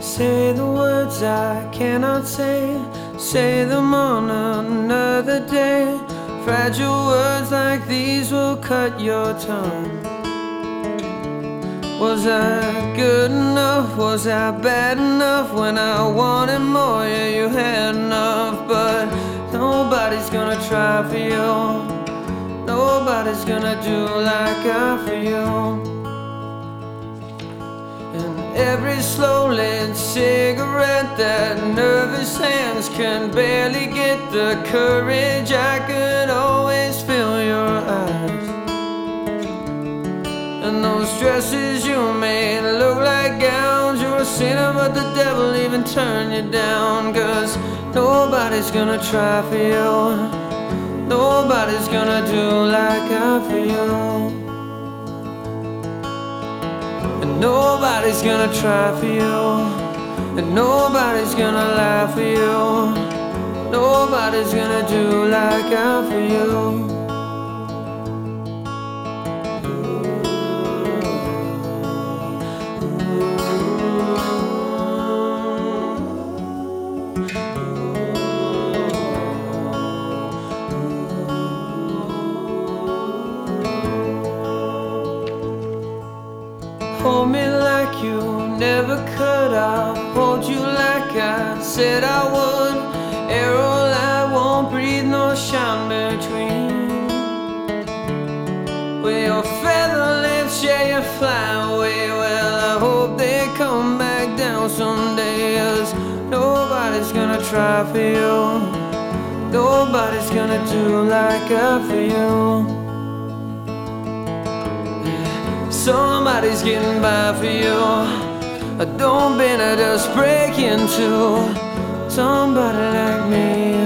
Say the words I cannot say them on another day. Fragile words like these will cut your tongue. Was I good enough? Was I bad enough? When I wanted more, yeah, you had enough. But nobody's gonna try for you. Nobody's gonna do like I feel. And every slow-lit cigarette that nervous hands can barely get the courage. I could always feel your eyes. And those dresses you made look like gowns. You're a sinner, but the devil even turned you down. 'Cause nobody's gonna try for you. Nobody's gonna do like I feel. And nobody's gonna try for you. And nobody's gonna lie for you. Nobody's gonna do like I for you. Hold me like you never could. I'll hold you like I said I would. Arrow light won't breathe nor shine between. With your feather lips, yeah, you fly away. Well, I hope they come back down someday. 'Cause nobody's gonna try for you. Nobody's gonna do like I for you. Somebody's getting by for you. Don't bend or just break into somebody like me.